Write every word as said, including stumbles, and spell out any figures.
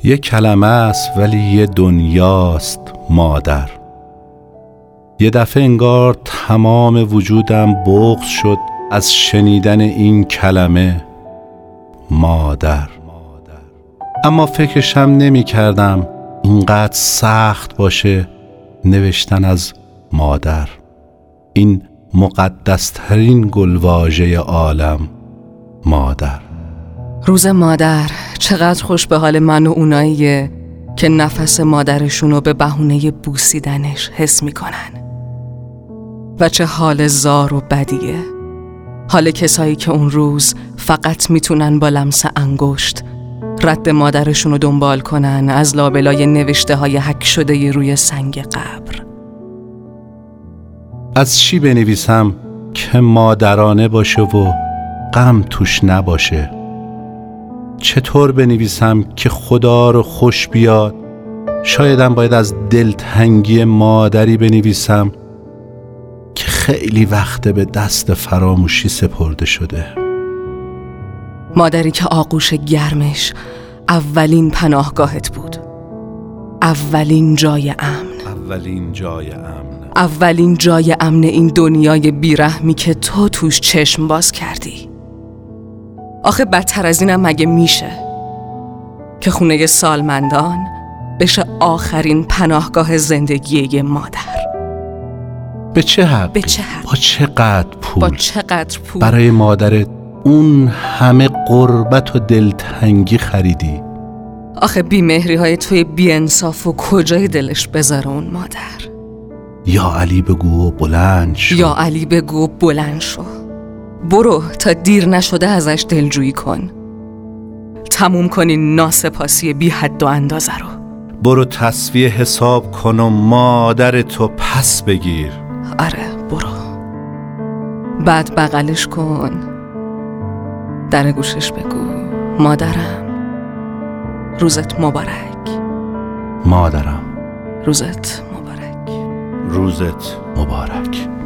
یه کلمه است ولی یه دنیاست مادر. یه دفعه انگار تمام وجودم بغض شد از شنیدن این کلمه مادر. اما فکرشم نمی کردم اینقدر سخت باشه نوشتن از مادر، این مقدسترین گلواژه عالم، مادر. روز مادر چقدر خوش به حال من و اوناییه که نفس مادرشونو به بهونه بوسیدنش حس میکنن. و چه حال زار و بدیه، حال کسایی که اون روز فقط میتونن با لمس انگشت رد مادرشونو دنبال کنن از لابلای نوشته های حک شده ی روی سنگ قبر. از چی بنویسم که مادرانه باشه و غم توش نباشه؟ چطور بنویسم که خدا رو خوش بیاد؟ شایدم باید از دلتنگی مادری بنویسم که خیلی وقت به دست فراموشی سپرده شده. مادری که آغوش گرمش اولین پناهگاهت بود، اولین جای امن، اولین جای امن اولین جای امن این دنیای بیرحمی که تو توش چشم باز کردی. آخه بدتر از اینم مگه میشه که خونه سالمندان بشه آخرین پناهگاه زندگی یه مادر؟ به چه حق؟ به چه حق؟ با چقدر پول؟ با چقدر پول برای مادرت اون همه قربت و دلتنگی خریدی؟ آخه بیمهری های توی بی انصاف و کجای دلش بذاره اون مادر؟ یا علی بگو و بلند شو. یا علی بگو و بلند شو. برو تا دیر نشده ازش دلجویی کن. تموم کنی ناسپاسی بی حد و اندازه رو. برو تسویه حساب کن و مادر تو پس بگیر. آره برو. بعد بغلش کن، در گوشش بگو مادرم روزت مبارک. مادرم روزت مبارک. روزت مبارک.